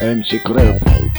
MC Crab.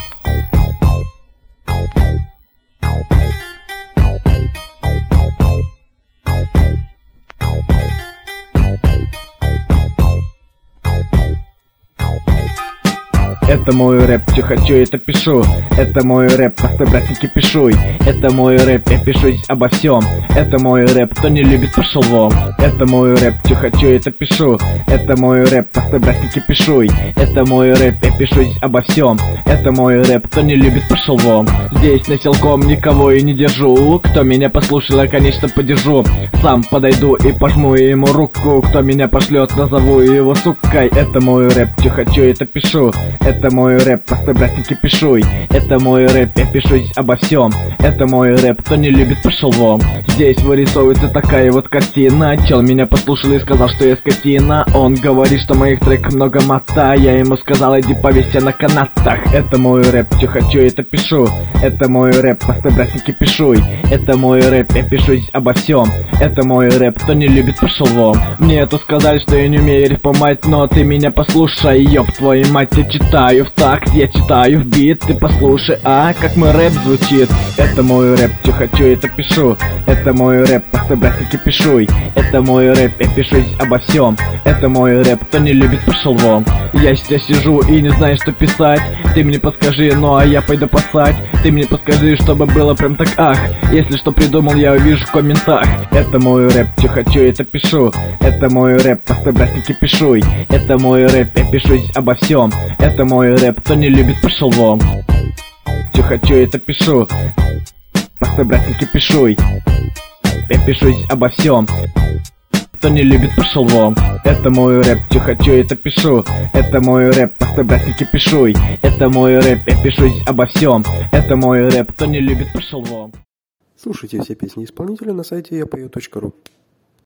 Это мой рэп, чё хочу, это пишу. Это мой рэп, постой, братники, пишуй. Это мой рэп, я пишу здесь обо всем. Это мой рэп, кто не любит, пошел вон. Это мой рэп, чё хочу, это пишу. Это мой рэп, постой, братники, пишуй. Это мой рэп, я пишу здесь обо всем. Это мой рэп, кто не любит, пошел вон. Здесь насилком никого и не держу. Кто меня послушал, я, конечно, подержу. Сам подойду и пожму ему руку. Кто меня пошлет, назову его сукой. Это мой рэп, чё хочу, это пишу. Это мой рэп, постой, братники, пишуй. Это мой рэп, я пишу здесь обо всем. Это мой рэп, кто не любит, пошел вон. Здесь вырисовывается такая вот картина. Чел меня послушал и сказал, что я скотина. Он говорит, что моих треков много мата. Я ему сказал, иди повесься на канатах. Это мой рэп, что хочу, это пишу. Это мой рэп, постой, братники, пишуй. Это мой рэп, я пишу здесь обо всем. Это мой рэп, кто не любит, пошел вон. Мне это сказали, что я не умею рифмовать, но ты меня послушай, ёб твою мать, я читаю в такт, я читаю в бит, ты послушай, как мой рэп звучит. Это мой рэп, что хочу, это пишу. Это мой рэп, постой, братники, пишуй. Это мой рэп, я пишу здесь обо всем. Это мой рэп, кто не любит, пошел вон. Я сейчас сижу и не знаю, что писать. Ты мне подскажи, ну а я пойду пасать. Ты мне подскажи, чтобы было прям так ах. Если что придумал, я увижу в комментах. Это мой рэп, что хочу, это пишу. Это мой рэп, постой, братники, пишуй. Это мой рэп, я пишу здесь обо всем. Это мой рэп, кто не любит, пошел вон. Что хочу, это пишу. Постой, братники, пишуй. Я пишу здесь обо всем. Кто не любит, пошел вон. Это мой рэп, что хочу, это пишу. Это мой рэп, постой, братники, пишуй. Это мой рэп, я пишу здесь обо всем. Это мой рэп, кто не любит, пошел вон. Слушайте все песни исполнителя на сайте yapою.ru.